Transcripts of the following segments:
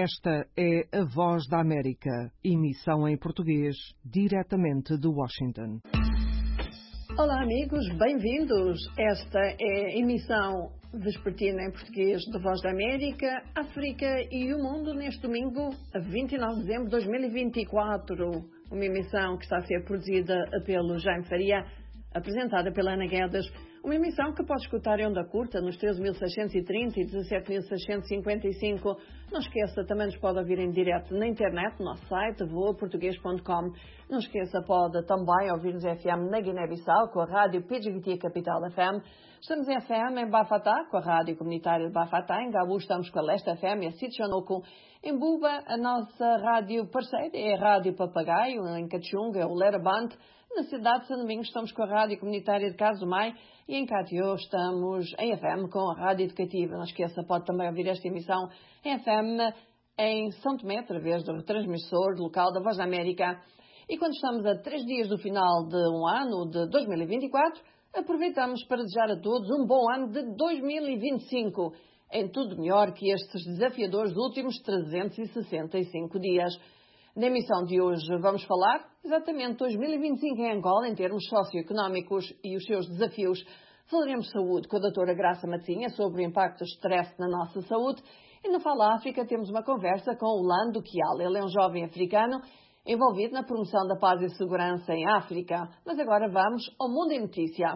Esta é a Voz da América, emissão em português, diretamente de Washington. Olá amigos, bem-vindos. Esta é a emissão vespertina em português de Voz da América, África e o Mundo neste domingo, a 29 de dezembro de 2024. Uma emissão que está a ser produzida pelo Jaime Faria, apresentada pela Ana Guedes. Uma emissão que pode escutar em onda curta nos 13.630 e 17.655. Não esqueça, também nos pode ouvir em direto na internet, no nosso site, voaportugues.com. Não esqueça, pode também ouvir-nos FM na Guiné-Bissau, com a Rádio PGVT Capital FM. Estamos em FM em Bafatá, com a Rádio Comunitária de Bafatá. Em Gabu estamos com a Leste FM e a Sitchonoku. Em Buba, a nossa rádio parceira é a Rádio Papagaio. Em Cachunga é o Lerabant. Na cidade de São Domingos estamos com a Rádio Comunitária de Casumai e em Catió estamos em FM com a Rádio Educativa. Não esqueça, pode também ouvir esta emissão em FM em São Tomé, através do retransmissor local da Voz da América. E quando estamos a 3 dias do final de um ano de 2024, aproveitamos para desejar a todos um bom ano de 2025, em tudo melhor que estes desafiadores últimos 365 dias. Na emissão de hoje vamos falar exatamente 2025 em Angola, em termos socioeconómicos e os seus desafios. Falaremos de saúde com a doutora Graça Matinha sobre o impacto do stress na nossa saúde. E no Fala África temos uma conversa com o Lando Kial. Ele é um jovem africano envolvido na promoção da paz e segurança em África. Mas agora vamos ao Mundo em Notícia.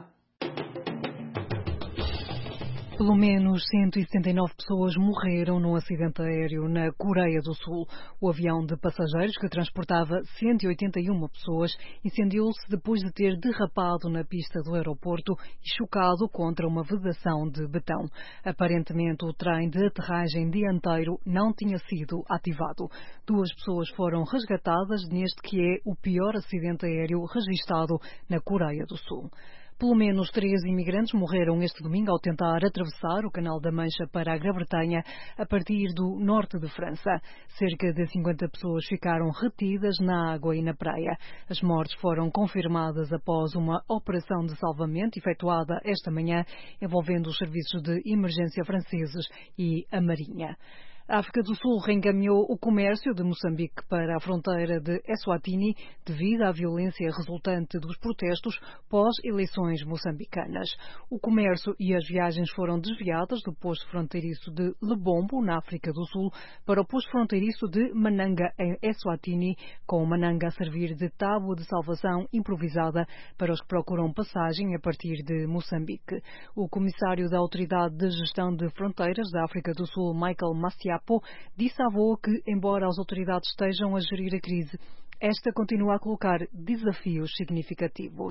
Pelo menos 179 pessoas morreram num acidente aéreo na Coreia do Sul. O avião de passageiros, que transportava 181 pessoas, incendiou-se depois de ter derrapado na pista do aeroporto e chocado contra uma vedação de betão. Aparentemente, o trem de aterragem dianteiro não tinha sido ativado. 2 pessoas foram resgatadas neste que é o pior acidente aéreo registado na Coreia do Sul. Pelo menos 3 imigrantes morreram este domingo ao tentar atravessar o Canal da Mancha para a Grã-Bretanha a partir do norte de França. Cerca de 50 pessoas ficaram retidas na água e na praia. As mortes foram confirmadas após uma operação de salvamento efetuada esta manhã envolvendo os serviços de emergência franceses e a Marinha. A África do Sul reencaminhou o comércio de Moçambique para a fronteira de Eswatini devido à violência resultante dos protestos pós-eleições moçambicanas. O comércio e as viagens foram desviadas do posto fronteiriço de Lebombo, na África do Sul, para o posto fronteiriço de Mananga, em Eswatini, com Mananga a servir de tábua de salvação improvisada para os que procuram passagem a partir de Moçambique. O comissário da Autoridade de Gestão de Fronteiras da África do Sul, Michael Massiapo, disse à VOA que, embora as autoridades estejam a gerir a crise, esta continua a colocar desafios significativos.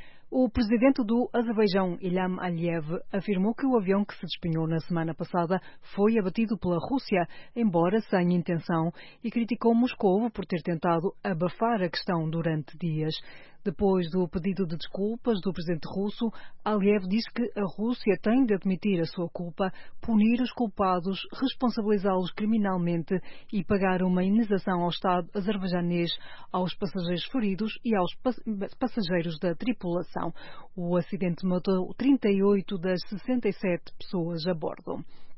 O presidente do Azerbaijão, Ilham Aliyev, afirmou que o avião que se despenhou na semana passada foi abatido pela Rússia, embora sem intenção, e criticou Moscovo por ter tentado abafar a questão durante dias. Depois do pedido de desculpas do presidente russo, Aliyev disse que a Rússia tem de admitir a sua culpa, punir os culpados, responsabilizá-los criminalmente e pagar uma indenização ao Estado azerbaijanês, aos passageiros feridos e aos passageiros da tripulação. O acidente matou 38 das 67 pessoas a bordo.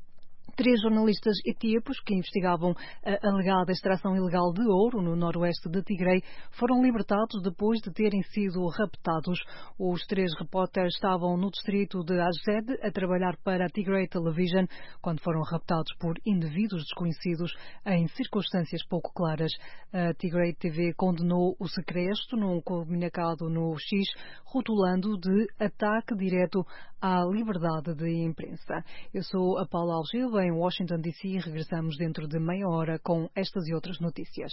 3 jornalistas etíopes que investigavam a alegada extração ilegal de ouro no noroeste de Tigray foram libertados depois de terem sido raptados. Os 3 repórteres estavam no distrito de Azed a trabalhar para a Tigray Television quando foram raptados por indivíduos desconhecidos em circunstâncias pouco claras. A Tigray TV condenou o sequestro num comunicado no X, rotulando de ataque direto à liberdade de imprensa. Eu sou a Paula Algil, em Washington, D.C. e regressamos dentro de meia hora com estas e outras notícias.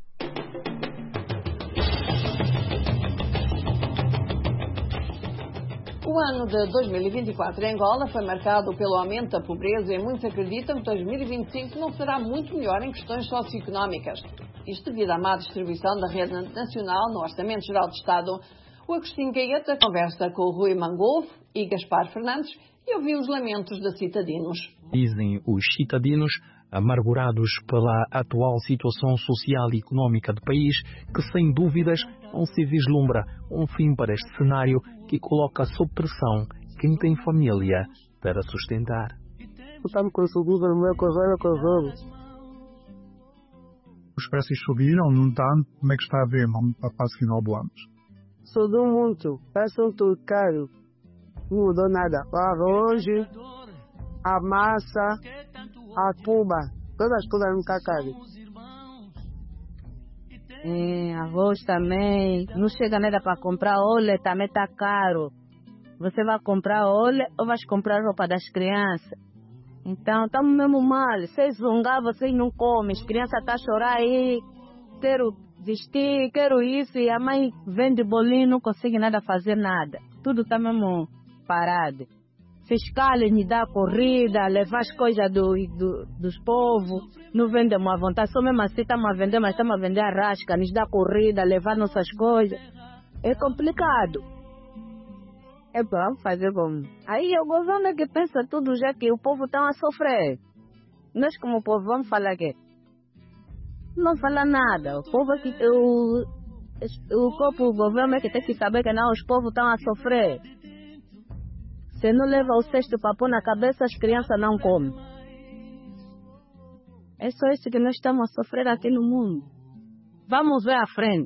O ano de 2024 em Angola foi marcado pelo aumento da pobreza e muitos acreditam que 2025 não será muito melhor em questões socioeconómicas. Isto devido à má distribuição da rede nacional no Orçamento Geral do Estado. O Agostinho Gaeta conversa com o Rui Mangolfo e Gaspar Fernandes e ouviu os lamentos de citadinos. Dizem os citadinos, amargurados pela atual situação social e económica do país, que sem dúvidas não se vislumbra um fim para este cenário que coloca sob pressão quem tem família para sustentar. Estamos com a saúde, não é com a velha, com a velha. os preços subiram, não tanto. Como é que está a ver, mano, para o final do ano? Subiu muito, preço tudo caro. Não mudou nada. O arroz, a massa, a tuba, todas as coisas não estão caras. Arroz também, não chega nada para comprar óleo, também está caro. Você vai comprar óleo ou vai comprar roupa das crianças? Então, estamos mesmo mal. Se zungar, vocês não comem. As crianças estão a chorar aí. Quero vestir, quero isso. E a mãe vende bolinho, não consegue nada fazer nada. Tudo está mesmo parado. Fiscal me dá corrida, levar as coisas dos povos. Não vendemos à vontade. Só mesmo assim estamos a vender, mas estamos a vender a rasca. Nos dá corrida, levar nossas coisas. É complicado. Vamos fazer como? Aí o governo é que pensa tudo, já que o povo está a sofrer. Nós como povo vamos falar que não fala nada. O povo é que o governo é que tem que saber que não, os povos estão a sofrer. Se não leva o cesto para pôr na cabeça, as crianças não comem. É só isso que nós estamos a sofrer aqui no mundo. Vamos ver à frente.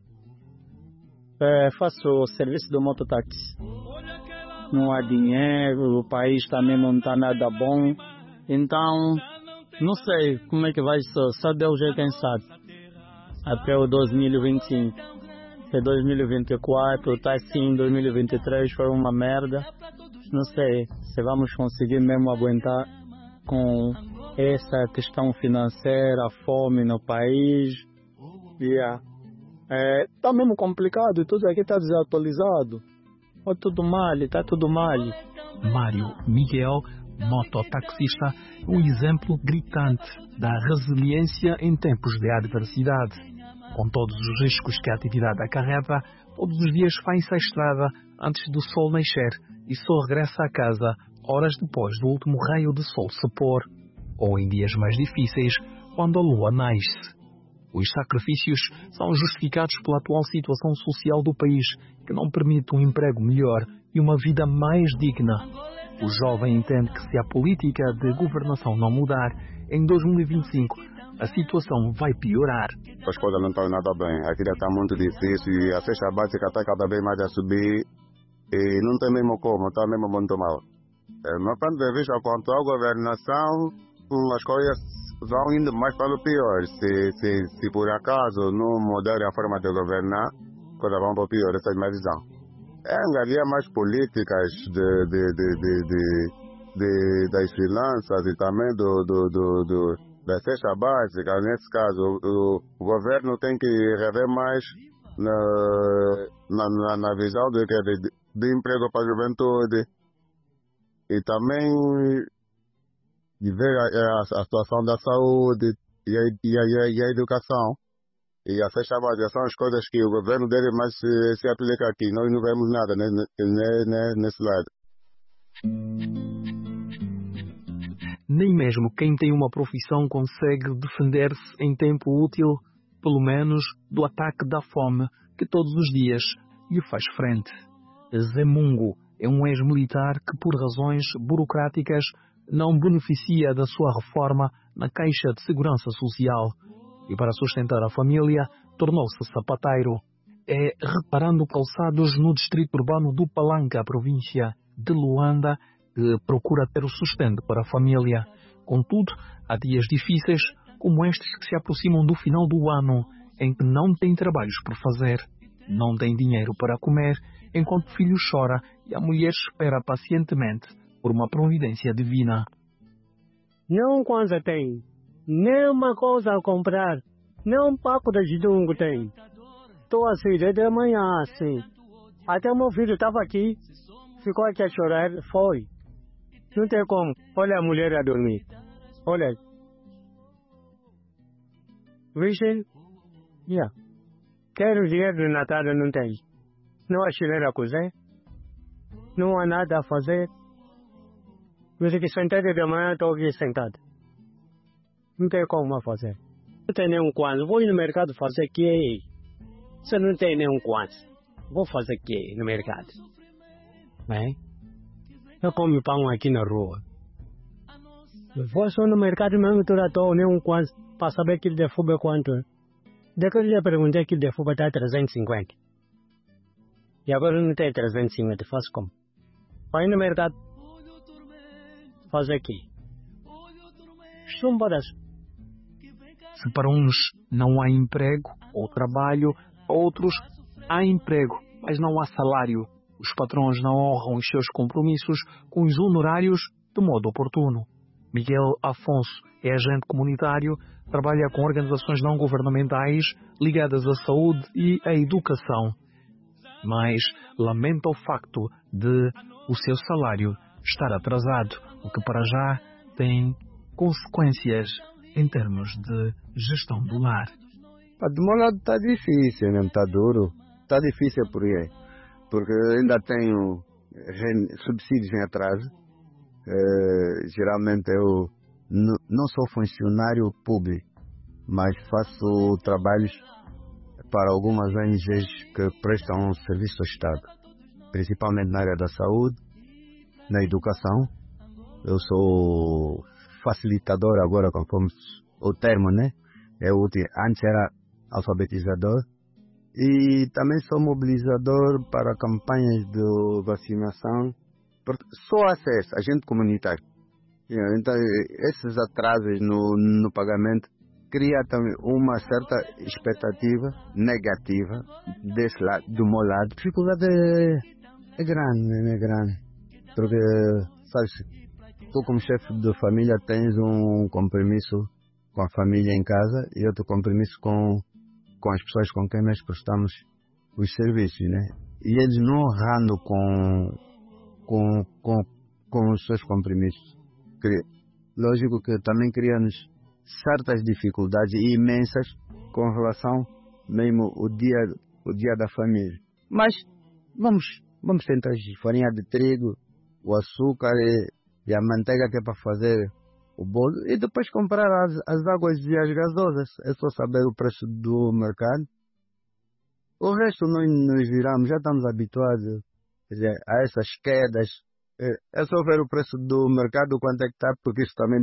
Faço o serviço do mototáxi. Não há dinheiro, o país também não está nada bom. Então, não sei como é que vai ser. Só Deus é quem sabe. Até o 2025. Se 2024 está assim, 2023 foi uma merda. Não sei se vamos conseguir mesmo aguentar com essa questão financeira, a fome no país. Está mesmo complicado, tudo aqui está desatualizado. Está tudo mal. Mário Miguel, mototaxista, um exemplo gritante da resiliência em tempos de adversidade. Com todos os riscos que a atividade acarreta, todos os dias vai-se à estrada antes do sol nascer e só regressa a casa horas depois do último raio de sol se pôr, ou em dias mais difíceis, quando a lua nasce. Os sacrifícios são justificados pela atual situação social do país, que não permite um emprego melhor e uma vida mais digna. O jovem entende que se a política de governação não mudar, em 2025 a situação vai piorar. As coisas não estão nada bem, a vida está muito difícil e a cesta básica está cada vez mais a subir e não tem mesmo como, está mesmo muito mal. Meu ponto de vista, quanto à governação, as coisas vão indo mais para o pior. Se por acaso não mudar a forma de governar, as coisas vão para o pior, essa é a minha visão. Havia mais políticas das finanças e também da cesta básica. Nesse caso, o governo tem que rever mais na visão de emprego para a juventude e também de ver a situação da saúde e a educação. E a cesta básica são as coisas que o governo deve mais se aplicar aqui. Nós não vemos nada nesse lado. Nem mesmo quem tem uma profissão consegue defender-se em tempo útil, pelo menos do ataque da fome que todos os dias lhe faz frente. Zé Mungo é um ex-militar que, por razões burocráticas, não beneficia da sua reforma na Caixa de Segurança Social e, para sustentar a família, tornou-se sapateiro. É reparando calçados no distrito urbano do Palanca, província de Luanda, que procura ter o sustento para a família. Contudo, há dias difíceis, como estes que se aproximam do final do ano, em que não tem trabalhos por fazer, não tem dinheiro para comer, enquanto o filho chora e a mulher espera pacientemente por uma providência divina. Não quanto tem, nem uma coisa a comprar, nem um paco de gidungo tem. Estou assim desde amanhã assim. Até meu filho estava aqui, ficou aqui a chorar, foi. Não tem como. Olha a mulher a dormir. Olha. Vixe? Quero dinheiro de Natal, não tem. Não há chileira a cozer. Não há nada a fazer. Eu tenho que sentar de manhã, estou aqui sentado. Não tem como fazer. Não tem nenhum quanto. Vou ir no mercado fazer o quê? Se não tem nenhum quanto, vou fazer o quê no mercado? Bem? Eu como pão aqui na rua. Eu vou só no mercado mesmo, toda a toa, nem um quanto, para saber que ele defuba quanto. Depois eu lhe perguntei que devo botar 350. E agora não tem 350, faço como? Vai no mercado. Faz aqui. Chumbadas. Se para uns não há emprego ou trabalho, para outros há emprego, mas não há salário. Os patrões não honram os seus compromissos com os honorários de modo oportuno. Miguel Afonso é agente comunitário, trabalha com organizações não governamentais ligadas à saúde e à educação. Mas lamenta o facto de o seu salário estar atrasado, o que para já tem consequências em termos de gestão do lar. Do meu lado está difícil, mesmo, está duro. Está difícil porque ainda tenho subsídios em atraso. Geralmente eu não sou funcionário público, mas faço trabalhos para algumas ONGs que prestam serviço ao Estado, principalmente na área da saúde, na educação. Eu sou facilitador agora, conforme o termo, né? Antes era alfabetizador. E também sou mobilizador para campanhas de vacinação. Só acesso, agente comunitário. Então, esses atrasos no pagamento cria também uma certa expectativa negativa desse lado, do meu lado. A dificuldade é grande. Porque, sabes, tu como chefe de família tens um compromisso com a família em casa e outro compromisso com as pessoas com quem nós prestamos os serviços, né? E eles não honrando com os seus compromissos. Lógico que também cria-nos certas dificuldades imensas com relação mesmo o dia da família. Mas vamos tentar farinha de trigo, o açúcar e a manteiga que é para fazer o bolo e depois comprar as águas e as gasosas. É só saber o preço do mercado. O resto nós nos viramos, já estamos habituados, quer dizer, a essas quedas. É só ver o preço do mercado, quanto é que está, porque isso também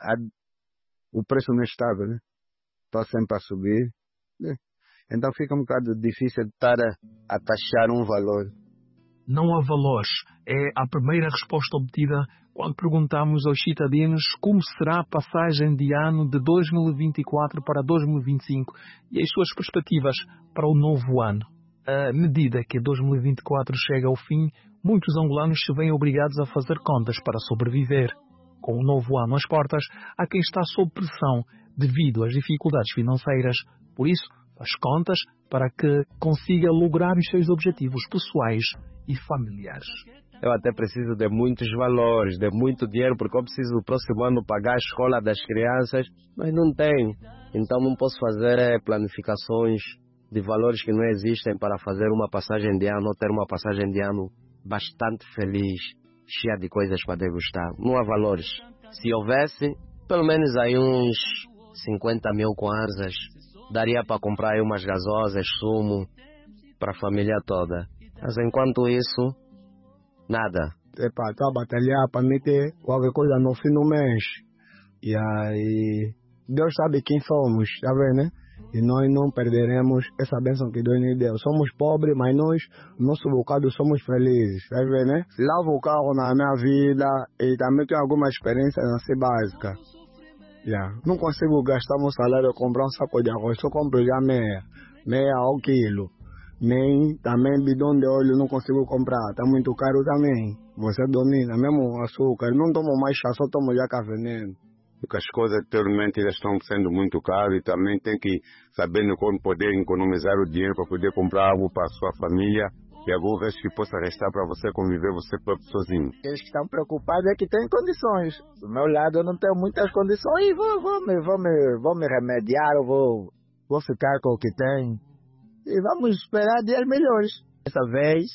o preço não é estável, né? Está sempre a subir. Então fica um bocado difícil de estar a taxar um valor. Não há valores. É a primeira resposta obtida quando perguntamos aos cidadãos como será a passagem de ano de 2024 para 2025 e as suas perspectivas para o novo ano. À medida que 2024 chega ao fim, muitos angolanos se veem obrigados a fazer contas para sobreviver. Com o novo ano às portas, há quem está sob pressão devido às dificuldades financeiras. Por isso, faz contas para que consiga lograr os seus objetivos pessoais e familiares. Eu até preciso de muitos valores, de muito dinheiro, porque eu preciso no próximo ano pagar a escola das crianças, mas não tenho. Então não posso fazer planificações de valores que não existem para fazer uma passagem de ano, ou ter uma passagem de ano bastante feliz, cheia de coisas para degustar. Não há valores. Se houvesse, pelo menos aí uns 50 mil kwanzas, daria para comprar aí umas gasosas, sumo, para a família toda. Mas enquanto isso, nada. Estou a batalhar para me ter qualquer coisa no fim do mês. E aí, Deus sabe quem somos, tá vendo, né? E nós não perderemos essa bênção que Deus nos deu. Somos pobres, mas nós, no nosso bocado, somos felizes, tá vendo, né? Lavo o carro na minha vida e também tenho alguma experiência nessa básica. Não consigo gastar meu salário e comprar um saco de arroz, só compro já meia ao quilo. Nem também bidão de óleo não consigo comprar, tá muito caro também. Você domina, mesmo açúcar, não tomo mais chá, só tomo já café veneno. Porque as coisas anteriormente já estão sendo muito caras e também tem que saber como poder economizar o dinheiro para poder comprar algo para a sua família e algum resto que possa restar para você conviver você próprio sozinho. Eles que estão preocupados é que têm condições. Do meu lado eu não tenho muitas condições e vou me remediar, eu vou ficar com o que tenho. E vamos esperar dias melhores. Dessa vez,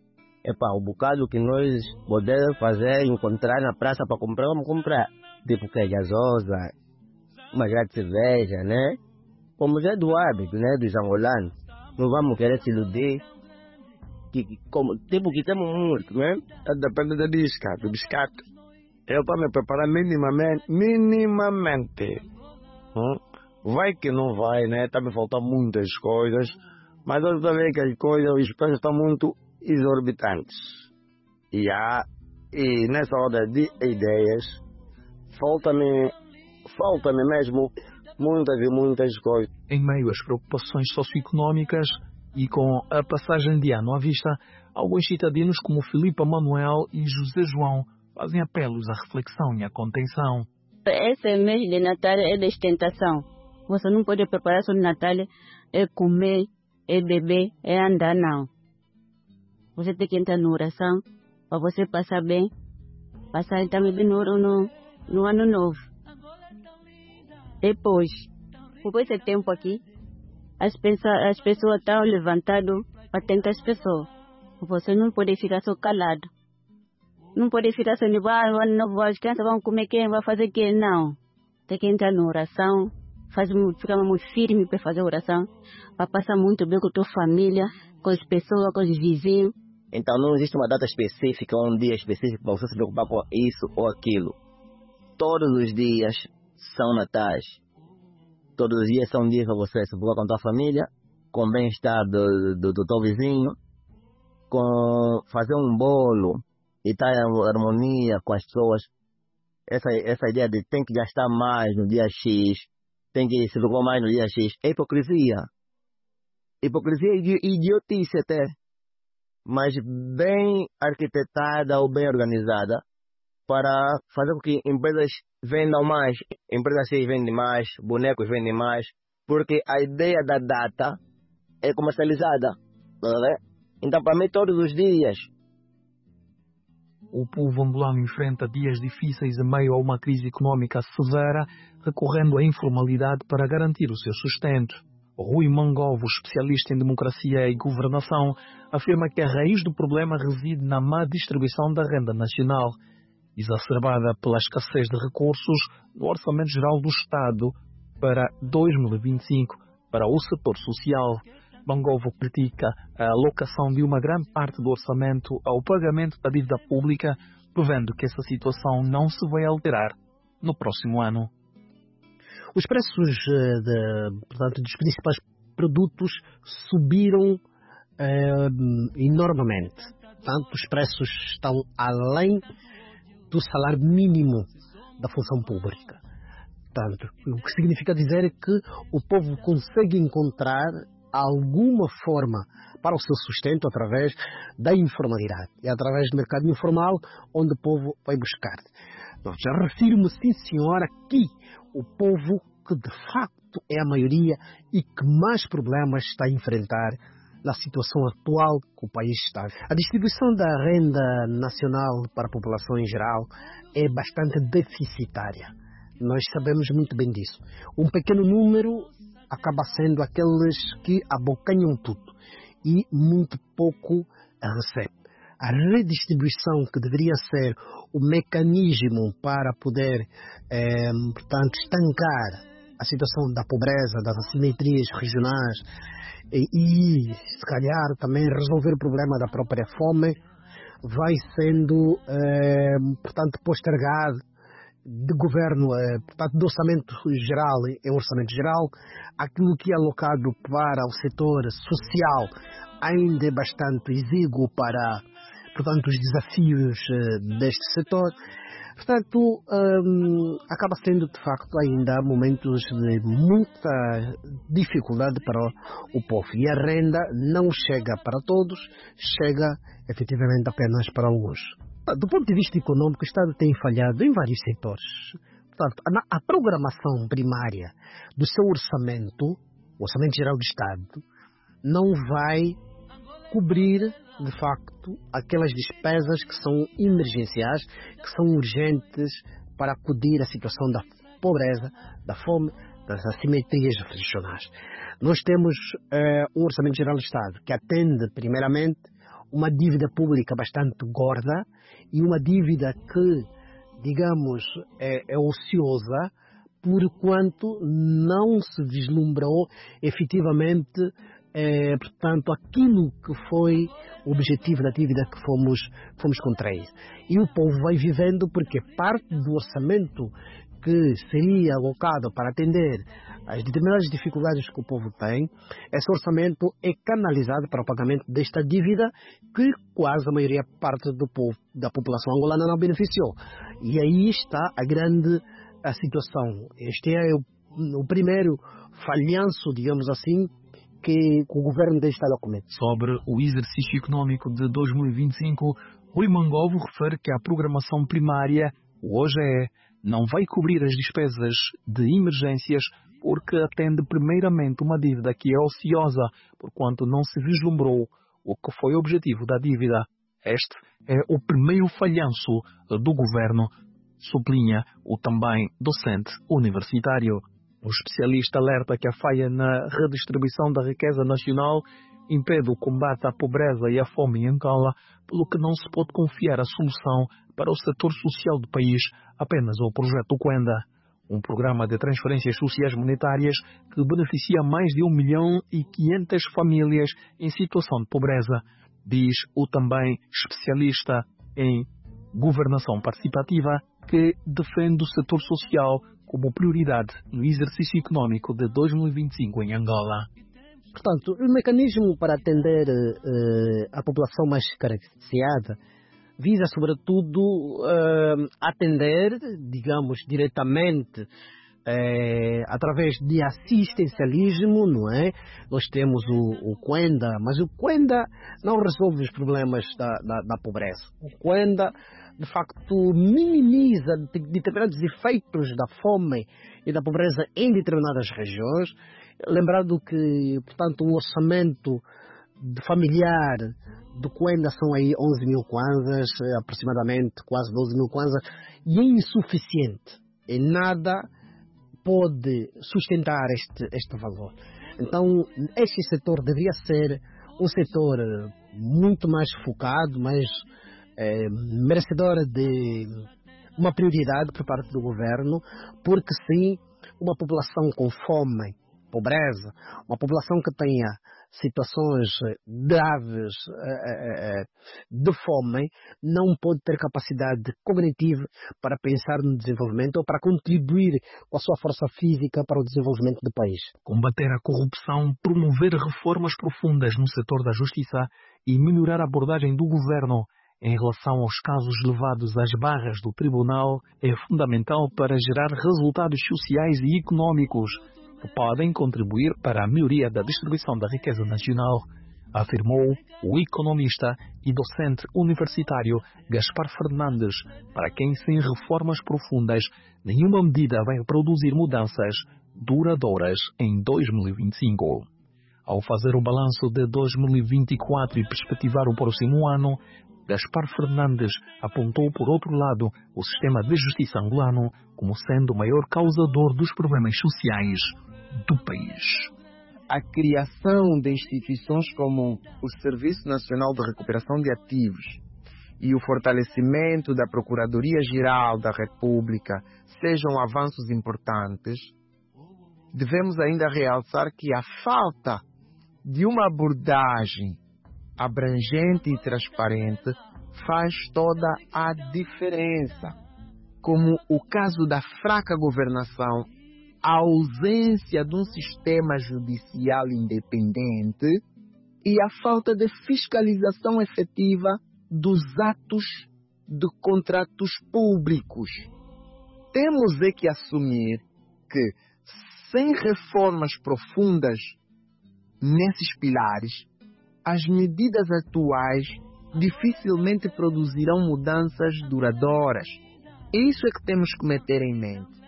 o bocado que nós podemos fazer, encontrar na praça para comprar, vamos comprar. Tipo que é gasosa, uma grande cerveja, né? Como já é do hábito, né? Dos angolanos. Não vamos querer se iludir. Tipo que temos muito, né? Depende do biscato. Eu para me preparar minimamente. Vai que não vai, né? Está me faltando muitas coisas, mas eu também que as coisas, os preços estão muito exorbitantes. E nessa hora de ideias, falta-me mesmo muitas e muitas coisas. Em meio às preocupações socioeconómicas e com a passagem de ano à vista, alguns cidadãos como Filipe Manuel e José João fazem apelos à reflexão e à contenção. Esse mês de Natal é de ostentação. Você não pode preparar só de Natal, é comer, é beber, é andar, não. Você tem que entrar na oração para você passar bem, passar também bem no ano novo. Depois esse tempo aqui, as pessoas estão levantadas para tentar as pessoas. Você não pode ficar só calado. Não pode ficar só no ano novo, as crianças vão comer quem, vai fazer quem, não. Tem que entrar na oração, ficar muito firme para fazer oração, para passar muito bem com a tua família, com as pessoas, com os vizinhos. Então não existe uma data específica, um dia específico para você se preocupar com isso ou aquilo. Todos os dias são natais. Todos os dias são dias para você se preocupar com a tua família, com o bem-estar do teu vizinho, com fazer um bolo e estar em harmonia com as pessoas. Essa ideia de tem que gastar mais no dia X, tem que se preocupar mais no dia X, é hipocrisia. Hipocrisia e idiotice até. Mas bem arquitetada ou bem organizada para fazer com que empresas vendam mais, empresas X vendem mais, bonecos vendem mais, porque a ideia da data é comercializada, né? Então para mim todos os dias. O povo angolano enfrenta dias difíceis em meio a uma crise económica severa, recorrendo à informalidade para garantir o seu sustento. Rui Mangovo, especialista em democracia e governação, afirma que a raiz do problema reside na má distribuição da renda nacional, exacerbada pela escassez de recursos no Orçamento Geral do Estado para 2025 para o setor social. Mangovo critica a alocação de uma grande parte do orçamento ao pagamento da dívida pública, prevendo que essa situação não se vai alterar no próximo ano. Os preços dos principais produtos subiram enormemente. Portanto, os preços estão além do salário mínimo da função pública. Portanto, o que significa dizer é que o povo consegue encontrar alguma forma para o seu sustento através da informalidade. É através do mercado informal onde o povo vai buscar. Então, já refiro-me, sim senhora, aqui o povo que de facto é a maioria e que mais problemas está a enfrentar na situação atual que o país está. A distribuição da renda nacional para a população em geral é bastante deficitária. Nós sabemos muito bem disso. Um pequeno número acaba sendo aqueles que abocanham tudo e muito pouco recebe. A redistribuição, que deveria ser o mecanismo para poder, portanto, estancar a situação da pobreza, das assimetrias regionais e, se calhar, também resolver o problema da própria fome, vai sendo, portanto, postergado de governo, portanto, do orçamento geral em orçamento geral. Aquilo que é alocado para o setor social ainda é bastante exíguo para, portanto, os desafios deste setor. Portanto, acaba sendo de facto ainda momentos de muita dificuldade para o povo. E a renda não chega para todos, chega efetivamente apenas para alguns. Do ponto de vista econômico, o Estado tem falhado em vários setores. Portanto, a programação primária do seu orçamento, o Orçamento Geral do Estado, não vai cobrir, de facto, aquelas despesas que são emergenciais, que são urgentes para acudir à situação da pobreza, da fome, das assimetrias regionais. Nós temos um Orçamento Geral do Estado que atende, primeiramente, uma dívida pública bastante gorda e uma dívida que, digamos, é ociosa, porquanto não se vislumbrou efetivamente, portanto, aquilo que foi o objetivo da dívida que fomos contrair. E o povo vai vivendo porque parte do orçamento que seria alocado para atender as determinadas dificuldades que o povo tem, esse orçamento é canalizado para o pagamento desta dívida que quase a maioria parte do povo, da população angolana não beneficiou. E aí está a situação. Este é o primeiro falhanço, digamos assim, que o governo deve estar a cometer. Sobre o exercício econômico de 2025, Rui Mangovo refere que a programação primária, o OGE, não vai cobrir as despesas de emergências porque atende primeiramente uma dívida que é ociosa, porquanto não se vislumbrou o que foi o objetivo da dívida. Este é o primeiro falhanço do governo, sublinha o também docente universitário. O especialista alerta que a falha na redistribuição da riqueza nacional impede o combate à pobreza e à fome em Angola, pelo que não se pode confiar a solução para o setor social do país apenas ao projeto Quenda, um programa de transferências sociais monetárias que beneficia mais de 1.500.000 famílias em situação de pobreza, diz o também especialista em governação participativa, que defende o setor social como prioridade no exercício econômico de 2025 em Angola. Portanto, o mecanismo para atender a população mais carenciada visa, sobretudo, atender, digamos, diretamente através de assistencialismo, não é? Nós temos o Quenda, mas o Quenda não resolve os problemas da pobreza. O Quenda, de facto, minimiza determinados efeitos da fome e da pobreza em determinadas regiões. Lembrando que, portanto, o orçamento familiar do Quenda são aí 11.000 kwanzas, aproximadamente quase 12.000 kwanzas, e é insuficiente. E nada pode sustentar este valor. Então, este setor deveria ser um setor muito mais focado, mais merecedor de uma prioridade por parte do governo, porque sim, uma população com fome, pobreza, uma população que tenha situações graves de fome, não pode ter capacidade cognitiva para pensar no desenvolvimento ou para contribuir com a sua força física para o desenvolvimento do país. Combater a corrupção, promover reformas profundas no setor da justiça e melhorar a abordagem do governo em relação aos casos levados às barras do tribunal é fundamental para gerar resultados sociais e econômicos que podem contribuir para a melhoria da distribuição da riqueza nacional, afirmou o economista e docente universitário Gaspar Fernandes, para quem sem reformas profundas nenhuma medida vai produzir mudanças duradouras em 2025. Ao fazer o balanço de 2024 e perspectivar o próximo ano, Gaspar Fernandes apontou, por outro lado, o sistema de justiça angolano como sendo o maior causador dos problemas sociais do país. A criação de instituições como o Serviço Nacional de Recuperação de Ativos e o fortalecimento da Procuradoria-Geral da República sejam avanços importantes, devemos ainda realçar que a falta de uma abordagem abrangente e transparente faz toda a diferença, como o caso da fraca governação, a ausência de um sistema judicial independente e a falta de fiscalização efetiva dos atos de contratos públicos. Temos que assumir que, sem reformas profundas nesses pilares, as medidas atuais dificilmente produzirão mudanças duradouras. Isso é que temos que meter em mente.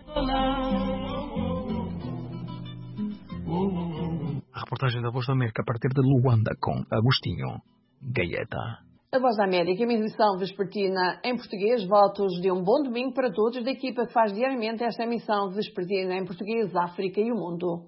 A reportagem da Voz da América a partir de Luanda com Agostinho Gaeta. A Voz da América, uma emissão vespertina em português. Votos de um bom domingo para todos da equipa que faz diariamente esta emissão vespertina em português, África e o mundo.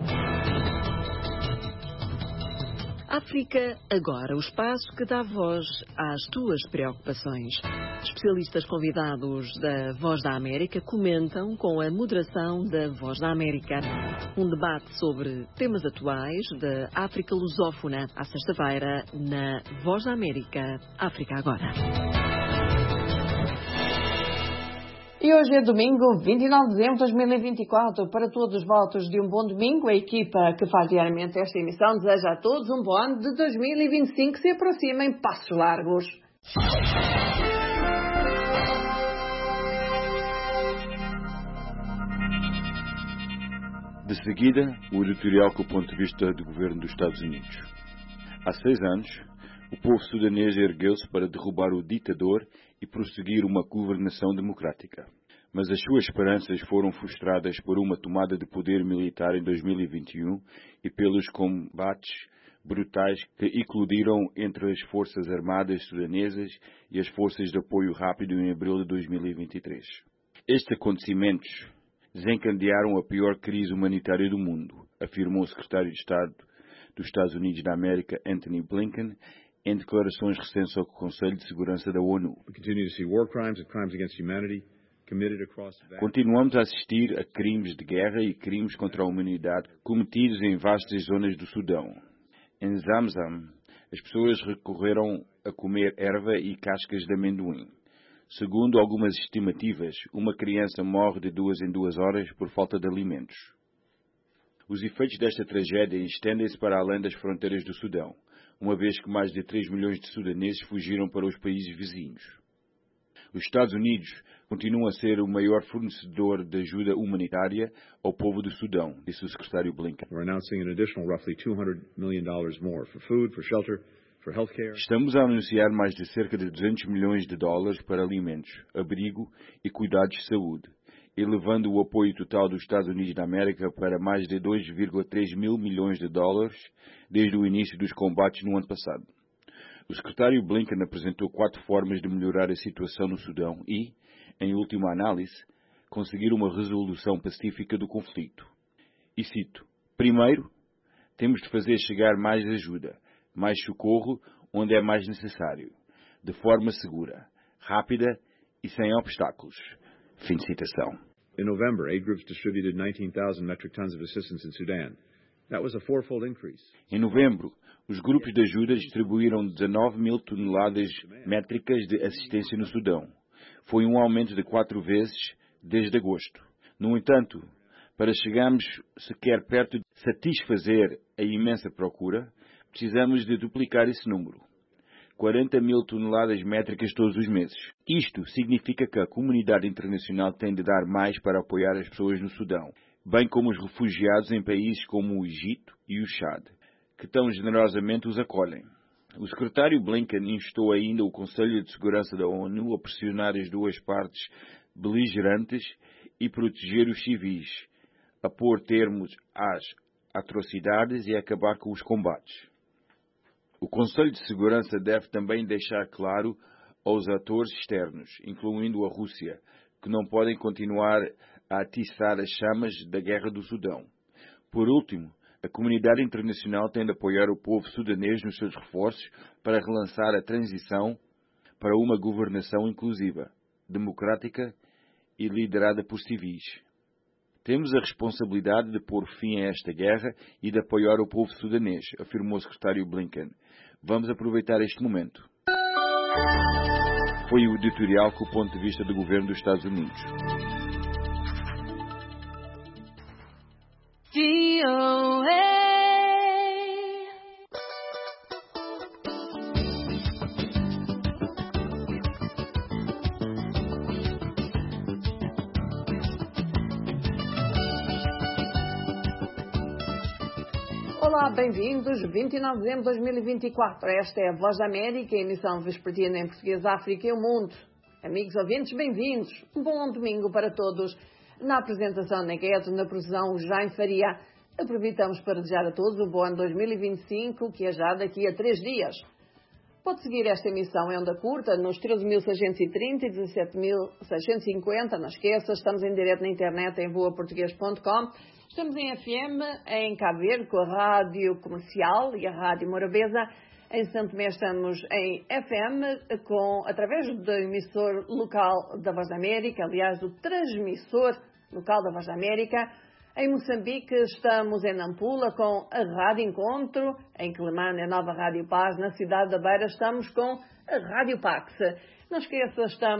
África Agora, o espaço que dá voz às tuas preocupações. Especialistas convidados da Voz da América comentam com a moderação da Voz da América. Um debate sobre temas atuais da África lusófona, à sexta-feira, na Voz da América, África Agora. E hoje é domingo, 29 de dezembro de 2024. Para todos os votos de um bom domingo, a equipa que faz diariamente esta emissão deseja a todos um bom ano de 2025 que se aproxima em passos largos. De seguida, o editorial com o ponto de vista do governo dos Estados Unidos. Há 6 anos, o povo sudanês ergueu-se para derrubar o ditador e prosseguir uma governação democrática. Mas as suas esperanças foram frustradas por uma tomada de poder militar em 2021 e pelos combates brutais que eclodiram entre as Forças Armadas sudanesas e as Forças de Apoio Rápido em abril de 2023. Estes acontecimentos desencadearam a pior crise humanitária do mundo, afirmou o secretário de Estado dos Estados Unidos da América, Antony Blinken, em declarações recentes ao Conselho de Segurança da ONU. Continuamos a assistir a crimes de guerra e crimes contra a humanidade cometidos em vastas zonas do Sudão. Em Zamzam, as pessoas recorreram a comer erva e cascas de amendoim. Segundo algumas estimativas, uma criança morre de 2 em 2 horas por falta de alimentos. Os efeitos desta tragédia estendem-se para além das fronteiras do Sudão, uma vez que mais de 3 milhões de sudaneses fugiram para os países vizinhos. Os Estados Unidos continuam a ser o maior fornecedor de ajuda humanitária ao povo do Sudão, disse o secretário Blinken. Estamos a anunciar mais de cerca de 200 milhões de dólares para alimentos, abrigo e cuidados de saúde, elevando o apoio total dos Estados Unidos da América para mais de 2,3 mil milhões de dólares desde o início dos combates no ano passado. O secretário Blinken apresentou 4 formas de melhorar a situação no Sudão e, em última análise, conseguir uma resolução pacífica do conflito. E cito: primeiro, temos de fazer chegar mais ajuda, mais socorro onde é mais necessário, de forma segura, rápida e sem obstáculos. Fim de citação. In November, aid groups distributed 19,000 metric tons of assistance in Sudan. That was a fourfold increase. Em novembro, os grupos de ajuda distribuíram 19 mil toneladas métricas de assistência no Sudão. Foi um aumento de 4 vezes desde agosto. No entanto, para chegarmos sequer perto de satisfazer a imensa procura, precisamos de duplicar esse número. 40 mil toneladas métricas todos os meses. Isto significa que a comunidade internacional tem de dar mais para apoiar as pessoas no Sudão, bem como os refugiados em países como o Egito e o Chad, que tão generosamente os acolhem. O secretário Blinken instou ainda o Conselho de Segurança da ONU a pressionar as duas partes beligerantes e proteger os civis, a pôr termos às atrocidades e a acabar com os combates. O Conselho de Segurança deve também deixar claro aos atores externos, incluindo a Rússia, que não podem continuar a atiçar as chamas da guerra do Sudão. Por último, a comunidade internacional tem de apoiar o povo sudanês nos seus reforços para relançar a transição para uma governação inclusiva, democrática e liderada por civis. Temos a responsabilidade de pôr fim a esta guerra e de apoiar o povo sudanês, afirmou o secretário Blinken. Vamos aproveitar este momento. Foi o editorial com o ponto de vista do governo dos Estados Unidos. Olá, bem-vindos. 29 de dezembro de 2024. Esta é a Voz da América, emissão vespertina em português, África e o mundo. Amigos ouvintes, bem-vindos. Um bom domingo para todos. Na apresentação Negueto, na produção Jaime Faria. Aproveitamos para desejar a todos um bom ano 2025, que é já daqui a 3 dias. Pode seguir esta emissão em onda curta nos 13.630 e 17.650. Não esqueça, estamos em direto na internet em voaportuguês.com. Estamos em FM em Cabo Verde com a Rádio Comercial e a Rádio Morabeza. Em Santo Tomé estamos em FM através do emissor local da Voz da América, aliás, do transmissor local da Voz da América. Em Moçambique estamos em Nampula com a Rádio Encontro. Em Quelimane, a nova Rádio Paz. Na cidade da Beira estamos com a Rádio Pax. Não esqueça, estamos